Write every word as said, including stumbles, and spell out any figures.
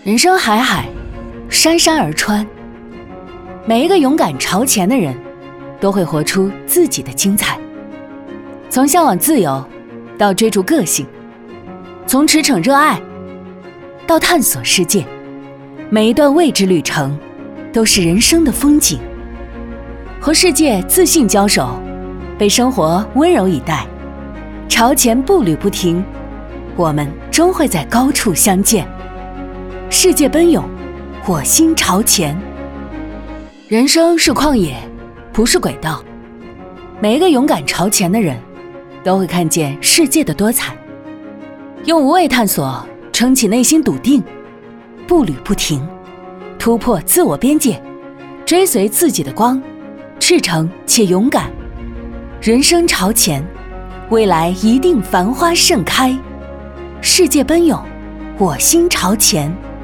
人生海海，山山而川。每一个勇敢朝前的人，都会活出自己的精彩。从向往自由，到追逐个性；从驰骋热爱，到探索世界。每一段未知旅程，都是人生的风景。和世界自信交手，被生活温柔以待，朝前步履不停，我们终会在高处相见。世界奔涌，我心朝前。人生是旷野，不是轨道。每一个勇敢朝前的人，都会看见世界的多彩。用无畏探索撑起内心笃定，步履不停，突破自我边界，追随自己的光，赤诚且勇敢。人生朝前，未来一定繁花盛开。世界奔涌，我心朝前。